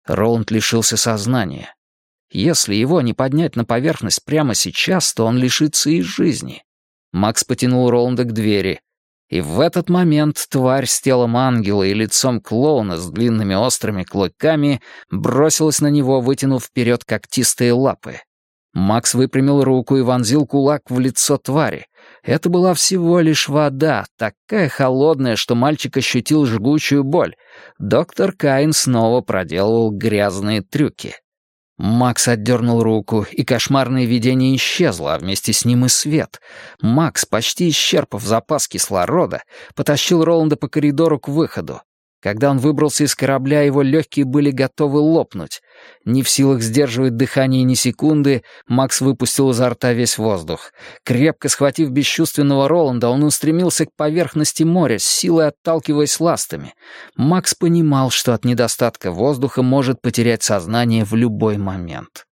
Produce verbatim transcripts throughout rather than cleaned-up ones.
Роланд лишился сознания. Если его не поднять на поверхность прямо сейчас, то он лишится и жизни. Макс потянул Роланда к двери. И в этот момент тварь с телом ангела и лицом клоуна с длинными острыми клыками бросилась на него, вытянув вперед когтистые лапы. Макс выпрямил руку и вонзил кулак в лицо твари. Это была всего лишь вода, такая холодная, что мальчик ощутил жгучую боль. Доктор Каин снова проделывал грязные трюки. Макс отдернул руку, и кошмарное видение исчезло, а вместе с ним и свет. Макс, почти исчерпав запас кислорода, потащил Роланда по коридору к выходу. Когда он выбрался из корабля, его легкие были готовы лопнуть. Не в силах сдерживать дыхание ни секунды, Макс выпустил изо рта весь воздух. Крепко схватив бесчувственного Роланда, он устремился к поверхности моря, с силой отталкиваясь ластами. Макс понимал, что от недостатка воздуха может потерять сознание в любой момент.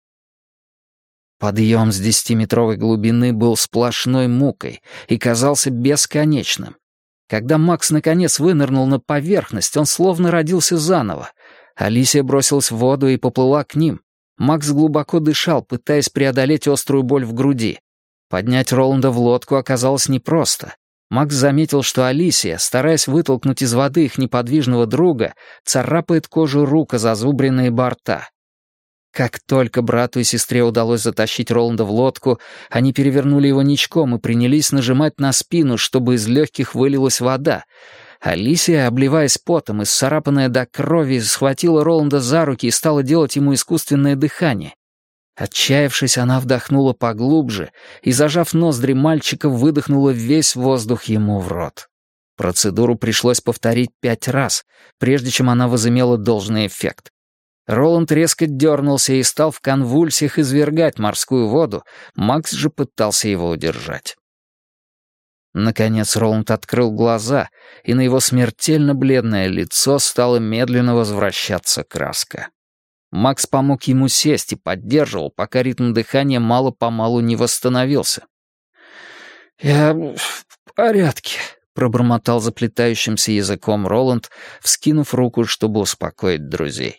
Подъем с десятиметровой глубины был сплошной мукой и казался бесконечным. Когда Макс наконец вынырнул на поверхность, он словно родился заново. Алисия бросилась в воду и поплыла к ним. Макс глубоко дышал, пытаясь преодолеть острую боль в груди. Поднять Роланда в лодку оказалось непросто. Макс заметил, что Алисия, стараясь вытолкнуть из воды их неподвижного друга, царапает кожу рук о зазубренные борта. Как только брату и сестре удалось затащить Роланда в лодку, они перевернули его ничком и принялись нажимать на спину, чтобы из легких вылилась вода. Алисия, обливаясь потом и сцарапанная до крови, схватила Роланда за руки и стала делать ему искусственное дыхание. Отчаявшись, она вдохнула поглубже и, зажав ноздри мальчика, выдохнула весь воздух ему в рот. Процедуру пришлось повторить пять раз, прежде чем она возымела должный эффект. Роланд резко дернулся и стал в конвульсиях извергать морскую воду, Макс же пытался его удержать. Наконец Роланд открыл глаза, и на его смертельно бледное лицо стала медленно возвращаться краска. Макс помог ему сесть и поддерживал, пока ритм дыхания мало-помалу не восстановился. «Я в порядке», — пробормотал заплетающимся языком Роланд, вскинув руку, чтобы успокоить друзей.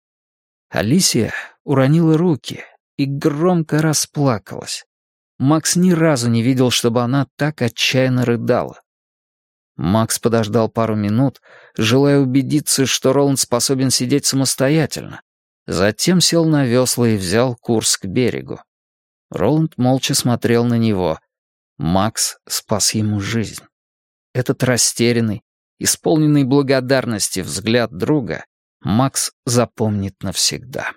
Алисия уронила руки и громко расплакалась. Макс ни разу не видел, чтобы она так отчаянно рыдала. Макс подождал пару минут, желая убедиться, что Роланд способен сидеть самостоятельно. Затем сел на весла и взял курс к берегу. Роланд молча смотрел на него. Макс спас ему жизнь. Этот растерянный, исполненный благодарности взгляд друга Макс запомнит навсегда.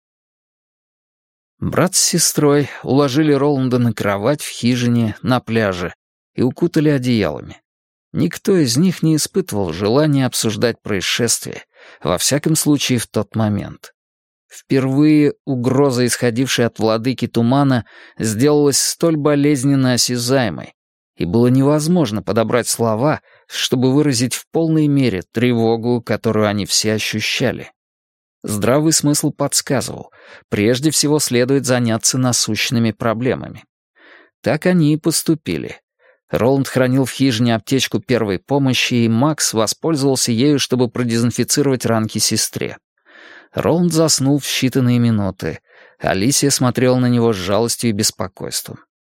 Брат с сестрой уложили Роланда на кровать в хижине на пляже и укутали одеялами. Никто из них не испытывал желания обсуждать происшествие, во всяком случае в тот момент. Впервые угроза, исходившая от владыки тумана, сделалась столь болезненно осязаемой, и было невозможно подобрать слова, чтобы выразить в полной мере тревогу, которую они все ощущали. Здравый смысл подсказывал, прежде всего следует заняться насущными проблемами. Так они и поступили. Роланд хранил в хижине аптечку первой помощи, и Макс воспользовался ею, чтобы продезинфицировать ранки сестре. Роланд заснул в считанные минуты. Алисия смотрела на него с жалостью и беспокойством.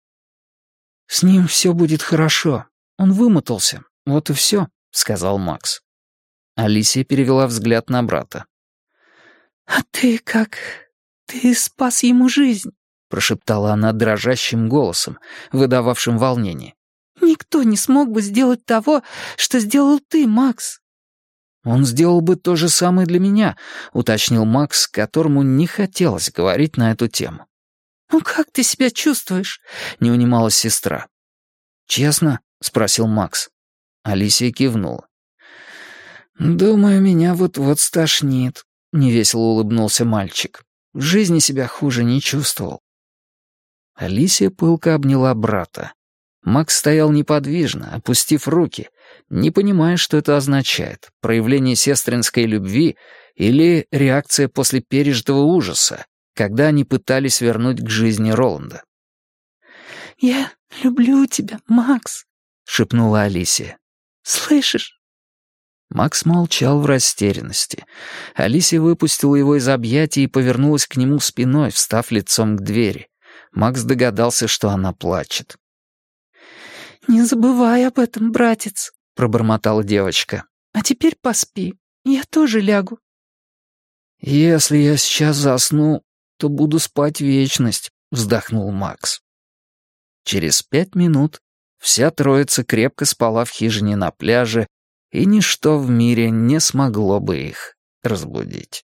«С ним все будет хорошо. Он вымотался. Вот и все», — сказал Макс. Алисия перевела взгляд на брата. «А ты как? Ты спас ему жизнь», — прошептала она дрожащим голосом, выдававшим волнение. «Никто не смог бы сделать того, что сделал ты, Макс». «Он сделал бы то же самое для меня», — уточнил Макс, которому не хотелось говорить на эту тему. «Ну как ты себя чувствуешь?» — не унималась сестра. «Честно?» — спросил Макс. Алисия кивнула. «Думаю, меня вот-вот стошнит», — невесело улыбнулся мальчик. «В жизни себя хуже не чувствовал». Алисия пылко обняла брата. Макс стоял неподвижно, опустив руки, не понимая, что это означает, проявление сестринской любви или реакция после пережитого ужаса, когда они пытались вернуть к жизни Роланда. «Я люблю тебя, Макс», — шепнула Алисия. «Слышишь?» Макс молчал в растерянности. Алисия выпустила его из объятий и повернулась к нему спиной, встав лицом к двери. Макс догадался, что она плачет. «Не забывай об этом, братец», — пробормотала девочка. «А теперь поспи. Я тоже лягу». «Если я сейчас засну, то буду спать вечность», — вздохнул Макс. Через пять минут вся троица крепко спала в хижине на пляже, и ничто в мире не смогло бы их разбудить.